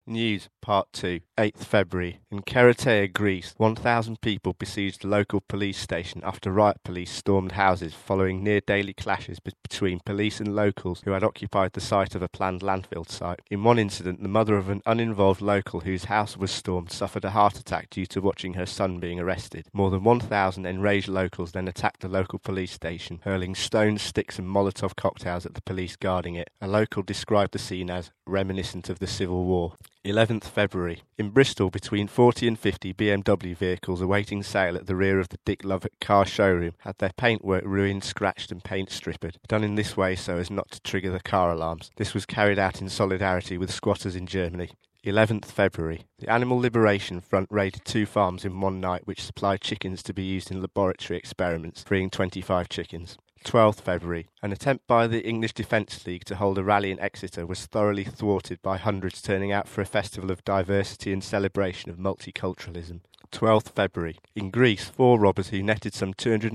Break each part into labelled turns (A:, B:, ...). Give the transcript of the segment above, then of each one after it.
A: News, Part 2, 8th February. In Keratea, Greece, 1,000 people besieged a local police station after riot police stormed houses following near-daily clashes between police and locals who had occupied the site of a planned landfill site. In one incident, the mother of an uninvolved local whose house was stormed suffered a heart attack due to watching her son being arrested. More than 1,000 enraged locals then attacked the local police station, hurling stones, sticks and Molotov cocktails at the police guarding it. A local described the scene as reminiscent of the Civil War. 11th February. In Bristol, between 40 and 50 BMW vehicles awaiting sale at the rear of the Dick Lovett car showroom had their paintwork ruined, scratched and paint strippered, done in this way so as not to trigger the car alarms. This was carried out in solidarity with squatters in Germany. 11th February. The Animal Liberation Front raided 2 farms in one night which supplied chickens to be used in laboratory experiments, freeing 25 chickens. 12th February. An attempt by the English Defence League to hold a rally in Exeter was thoroughly thwarted by hundreds turning out for a festival of diversity and celebration of multiculturalism. 12th February. In Greece, 4 robbers who netted some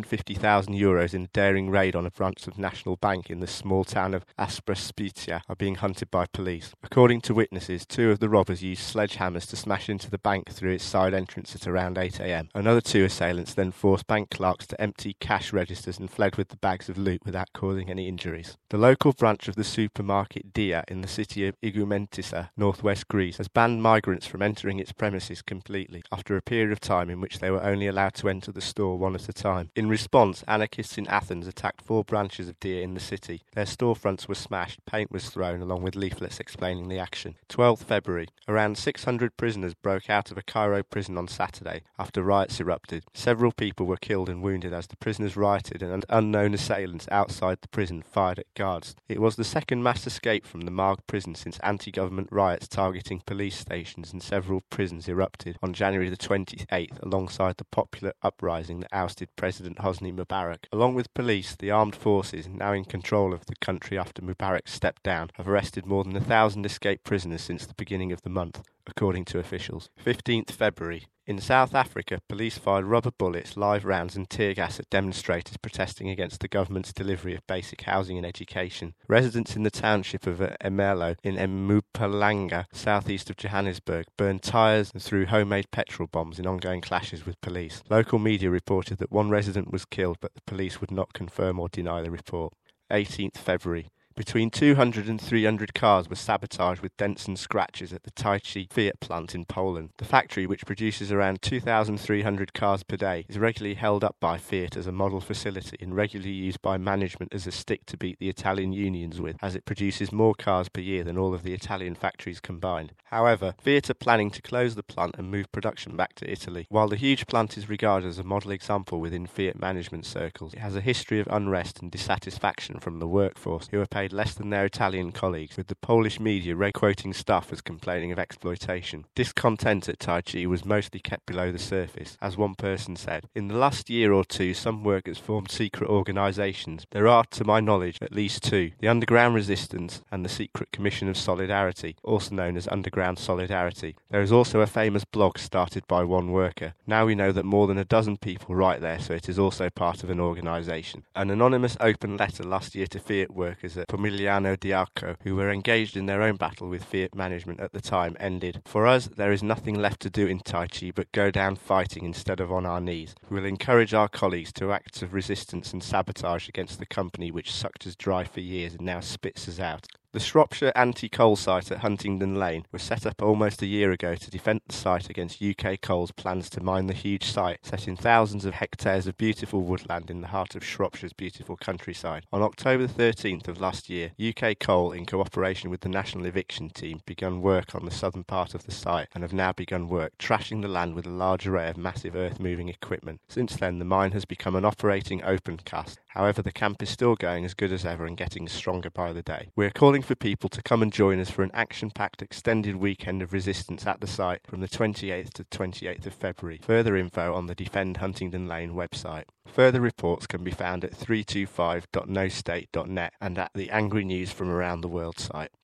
A: €250,000 in a daring raid on a branch of National Bank in the small town of Asprospitia are being hunted by police. According to witnesses, 2 of the robbers used sledgehammers to smash into the bank through its side entrance at around 8 a.m. Another 2 assailants then forced bank clerks to empty cash registers and fled with the bags of loot without causing any injuries. The local branch of the supermarket Dia in the city of Igoumentissa, northwest Greece, has banned migrants from entering its premises completely after a period of time in which they were only allowed to enter the store one at a time. In response, anarchists in Athens attacked 4 branches of Dia in the city. Their storefronts were smashed, paint was thrown, along with leaflets explaining the action. 12th February. Around 600 prisoners broke out of a Cairo prison on Saturday after riots erupted. Several people were killed and wounded as the prisoners rioted and unknown assailants outside the prison fired at guards. It was the second mass escape from the Marg prison since anti-government riots targeting police stations and several prisons erupted on January the 28th alongside the popular uprising that ousted President Hosni Mubarak. Along with police, the armed forces, now in control of the country after Mubarak stepped down, have arrested more than 1,000 escaped prisoners since the beginning of the month, according to officials. 15th February. In South Africa, police fired rubber bullets, live rounds and tear gas at demonstrators protesting against the government's delivery of basic housing and education. Residents in the township of Emelo in Mpumalanga, southeast of Johannesburg, burned tyres and threw homemade petrol bombs in ongoing clashes with police. Local media reported that 1 resident was killed, but the police would not confirm or deny the report. 18th February. Between 200 and 300 cars were sabotaged with dents and scratches at the Tychy Fiat plant in Poland. The factory, which produces around 2,300 cars per day, is regularly held up by Fiat as a model facility and regularly used by management as a stick to beat the Italian unions with, as it produces more cars per year than all of the Italian factories combined. However, Fiat are planning to close the plant and move production back to Italy. While the huge plant is regarded as a model example within Fiat management circles, it has a history of unrest and dissatisfaction from the workforce, who are paid less than their Italian colleagues, with the Polish media quoting staff as complaining of exploitation. Discontent at Tychy was mostly kept below the surface. As one person said, "In the last year or 2, some workers formed secret organisations. There are, to my knowledge, at least 2, the Underground Resistance and the Secret Commission of Solidarity, also known as Underground Solidarity. There is also a famous blog started by one worker. Now we know that more than a dozen people write there, so it is also part of an organisation." An anonymous open letter last year to Fiat workers at Pomigliano d'Arco, who were engaged in their own battle with Fiat management at the time, ended, "For us, there is nothing left to do in Tychy but go down fighting instead of on our knees. We will encourage our colleagues to acts of resistance and sabotage against the company which sucked us dry for years and now spits us out." The Shropshire anti-coal site at Huntingdon Lane was set up almost a year ago to defend the site against UK Coal's plans to mine the huge site, set in thousands of hectares of beautiful woodland in the heart of Shropshire's beautiful countryside. On October 13th of last year, UK Coal, in cooperation with the National Eviction Team, begun work on the southern part of the site and have now begun work, trashing the land with a large array of massive earth-moving equipment. Since then, the mine has become an operating open cast. However, the camp is still going as good as ever and getting stronger by the day. We are calling for people to come and join us for an action-packed extended weekend of resistance at the site from the 28th to 28th of February. Further info on the Defend Huntingdon Lane website. Further reports can be found at 325.nostate.net and at the Angry News from Around the World site.